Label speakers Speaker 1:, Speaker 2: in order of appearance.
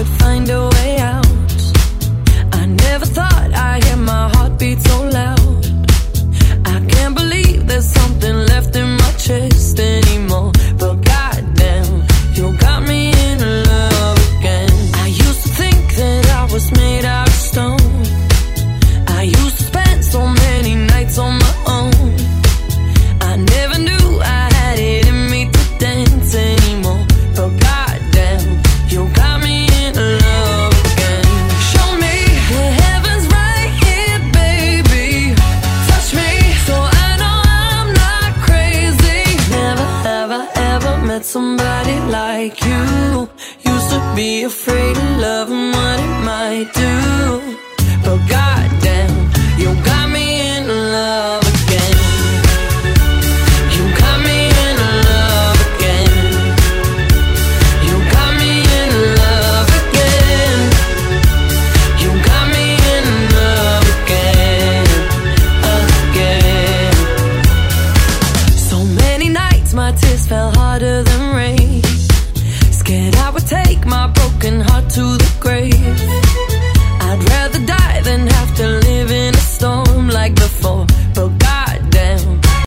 Speaker 1: would find a way out. I never thought I'd hear my heartbeat so loud. I can't believe there's something left in my chest anymore. But goddamn, you got me in love again. I used to think that I was made out of stone. I used to spend so many nights on my own. I never knew I had it in me to dance anymore. But goddamn, you got me in love again. Show me the heavens right here, baby. Touch me so I know I'm not crazy. Never have I ever met somebody like you. Used to be afraid of love and what it might do. But God